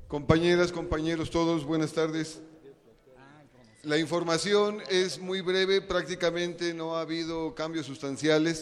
Compañeras, compañeros, todos, buenas tardes. La información es muy breve, prácticamente no ha habido cambios sustanciales.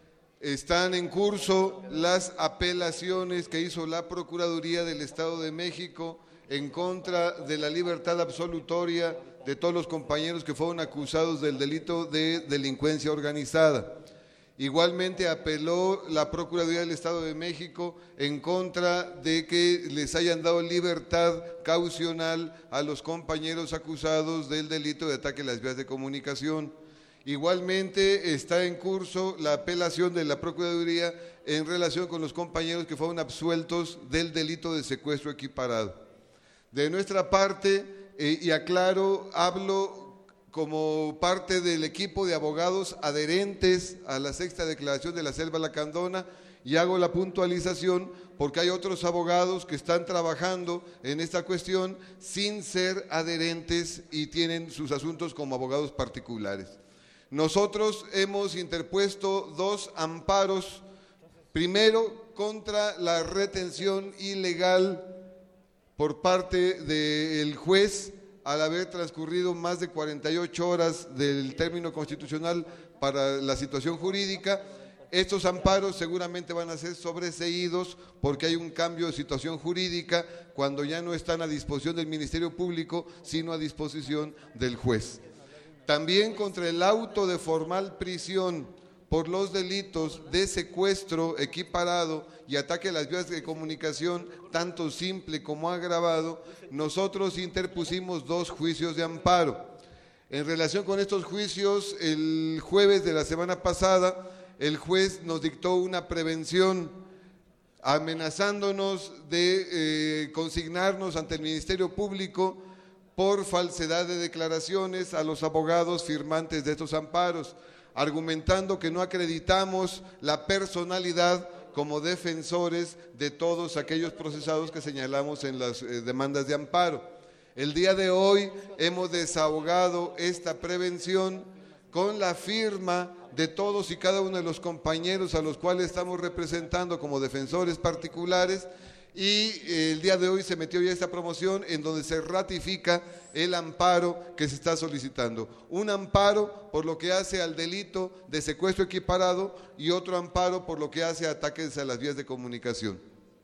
Están en curso las apelaciones que hizo la Procuraduría del Estado de México en contra de la libertad absolutoria de todos los compañeros que fueron acusados del delito de delincuencia organizada. Igualmente apeló la Procuraduría del Estado de México en contra de que les hayan dado libertad caucional a los compañeros acusados del delito de ataque a las vías de comunicación. Igualmente está en curso la apelación de la Procuraduría en relación con los compañeros que fueron absueltos del delito de secuestro equiparado. De nuestra parte, y aclaro, hablo como parte del equipo de abogados adherentes a la sexta declaración de la Selva Lacandona, y hago la puntualización porque hay otros abogados que están trabajando en esta cuestión sin ser adherentes y tienen sus asuntos como abogados particulares. Nosotros hemos interpuesto 2 amparos, primero contra la retención ilegal por parte del juez al haber transcurrido más de 48 horas del término constitucional para la situación jurídica. Estos amparos seguramente van a ser sobreseídos porque hay un cambio de situación jurídica cuando ya no están a disposición del Ministerio Público, sino a disposición del juez. También contra el auto de formal prisión por los delitos de secuestro equiparado y ataque a las vías de comunicación, tanto simple como agravado, nosotros interpusimos 2 juicios de amparo. En relación con estos juicios, el jueves de la semana pasada, el juez nos dictó una prevención amenazándonos de consignarnos ante el Ministerio Público por falsedad de declaraciones a los abogados firmantes de estos amparos, argumentando que no acreditamos la personalidad como defensores de todos aquellos procesados que señalamos en las demandas de amparo. El día de hoy hemos desahogado esta prevención con la firma de todos y cada uno de los compañeros a los cuales estamos representando como defensores particulares, y el día de hoy se metió ya esta promoción en donde se ratifica el amparo que se está solicitando. Un amparo por lo que hace al delito de secuestro equiparado y otro amparo por lo que hace a ataques a las vías de comunicación.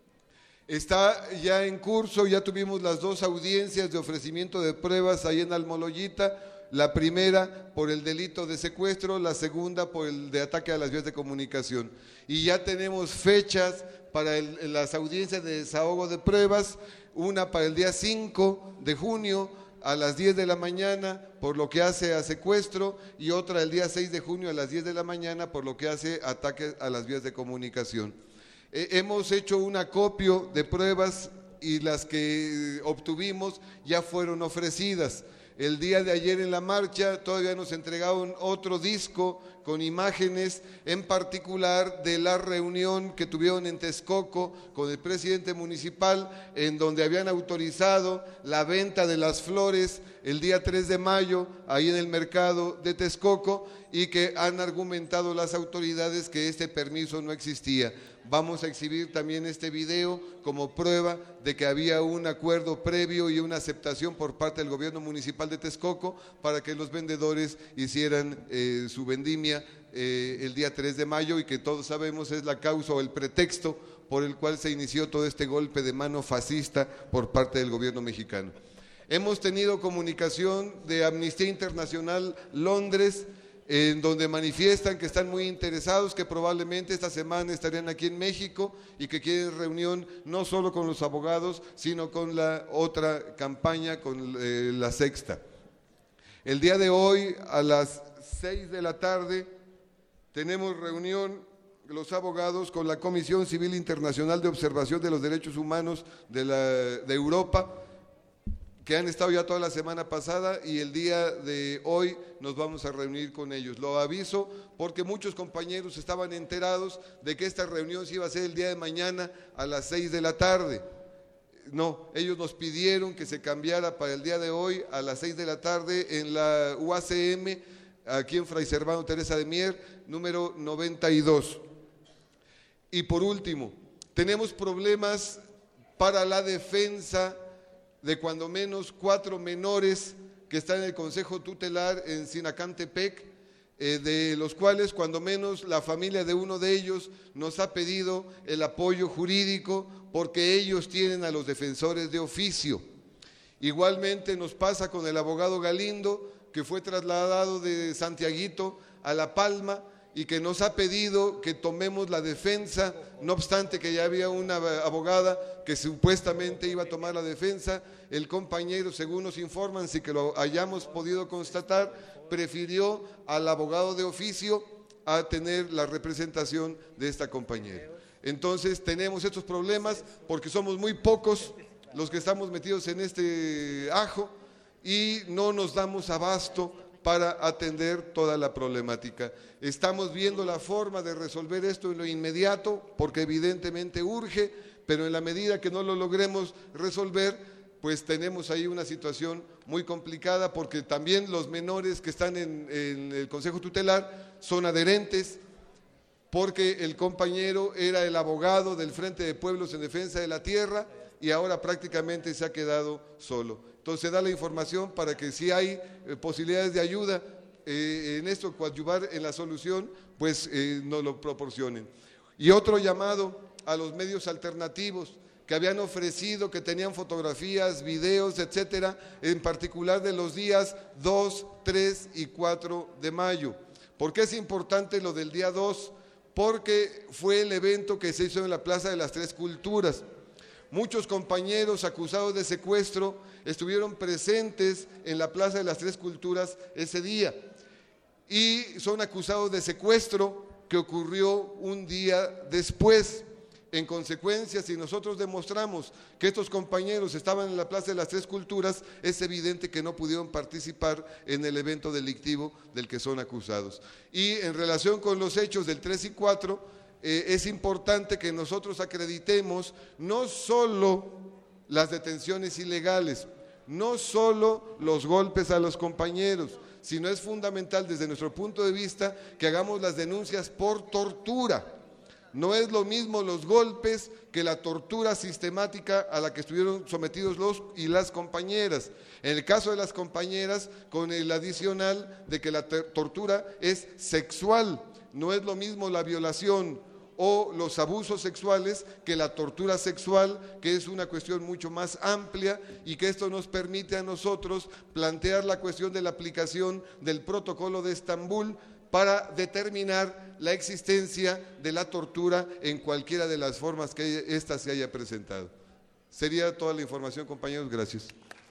Está ya en curso, ya tuvimos las 2 audiencias de ofrecimiento de pruebas ahí en Almoloyita. La primera por el delito de secuestro, la segunda por el de ataque a las vías de comunicación. Y ya tenemos fechas para las audiencias de desahogo de pruebas, una para el día 5 de junio a las 10 de la mañana por lo que hace a secuestro, y otra el día 6 de junio a las 10 de la mañana por lo que hace ataque a las vías de comunicación. Hemos hecho un acopio de pruebas y las que obtuvimos ya fueron ofrecidas. El día de ayer en la marcha todavía nos entregaron otro disco con imágenes, en particular de la reunión que tuvieron en Texcoco con el presidente municipal, en donde habían autorizado la venta de las flores el día 3 de mayo, ahí en el mercado de Texcoco, y que han argumentado las autoridades que este permiso no existía. Vamos a exhibir también este video como prueba de que había un acuerdo previo y una aceptación por parte del gobierno municipal de Texcoco para que los vendedores hicieran su vendimia el día 3 de mayo, y que todos sabemos es la causa o el pretexto por el cual se inició todo este golpe de mano fascista por parte del gobierno mexicano. Hemos tenido comunicación de Amnistía Internacional Londres, en donde manifiestan que están muy interesados, que probablemente esta semana estarían aquí en México y que quieren reunión no solo con los abogados, sino con la otra campaña, con la sexta. El día de hoy a las 6 de la tarde tenemos reunión los abogados con la Comisión Civil Internacional de Observación de los Derechos Humanos de Europa, que han estado ya toda la semana pasada, y el día de hoy nos vamos a reunir con ellos. Lo aviso porque muchos compañeros estaban enterados de que esta reunión se iba a hacer el día de mañana a las 6 de la tarde. No, ellos nos pidieron que se cambiara para el día de hoy a las 6 de la tarde en la UACM, aquí en Fray Servando Teresa de Mier, número 92. Y por último, tenemos problemas para la defensa de cuando menos 4 menores que están en el Consejo Tutelar en Sinacantepec, de los cuales cuando menos la familia de uno de ellos nos ha pedido el apoyo jurídico porque ellos tienen a los defensores de oficio. Igualmente nos pasa con el abogado Galindo, que fue trasladado de Santiaguito a La Palma y que nos ha pedido que tomemos la defensa, no obstante que ya había una abogada que supuestamente iba a tomar la defensa. El compañero, según nos informan, sin que lo hayamos podido constatar, prefirió al abogado de oficio a tener la representación de esta compañera. Entonces tenemos estos problemas porque somos muy pocos los que estamos metidos en este ajo y no nos damos abasto para atender toda la problemática. Estamos viendo la forma de resolver esto en lo inmediato, porque evidentemente urge, pero en la medida que no lo logremos resolver, pues tenemos ahí una situación muy complicada, porque también los menores que están en el Consejo Tutelar son adherentes, porque el compañero era el abogado del Frente de Pueblos en Defensa de la Tierra y ahora prácticamente se ha quedado solo. Entonces da la información para que si hay posibilidades de ayuda en esto, coadyuvar en la solución, pues nos lo proporcionen. Y otro llamado a los medios alternativos que habían ofrecido, que tenían fotografías, videos, etcétera, en particular de los días 2, 3 y 4 de mayo. ¿Por qué es importante lo del día 2? Porque fue el evento que se hizo en la Plaza de las Tres Culturas. Muchos compañeros acusados de secuestro estuvieron presentes en la Plaza de las Tres Culturas ese día y son acusados de secuestro que ocurrió un día después. En consecuencia, si nosotros demostramos que estos compañeros estaban en la Plaza de las Tres Culturas, es evidente que no pudieron participar en el evento delictivo del que son acusados. Y en relación con los hechos del 3 y 4, es importante que nosotros acreditemos no solo las detenciones ilegales, no solo los golpes a los compañeros, sino es fundamental desde nuestro punto de vista que hagamos las denuncias por tortura. No es lo mismo los golpes que la tortura sistemática a la que estuvieron sometidos los y las compañeras. En el caso de las compañeras, con el adicional de que la tortura es sexual, no es lo mismo la violación o los abusos sexuales que la tortura sexual, que es una cuestión mucho más amplia y que esto nos permite a nosotros plantear la cuestión de la aplicación del Protocolo de Estambul para determinar la existencia de la tortura en cualquiera de las formas que ésta se haya presentado. Sería toda la información, compañeros. Gracias.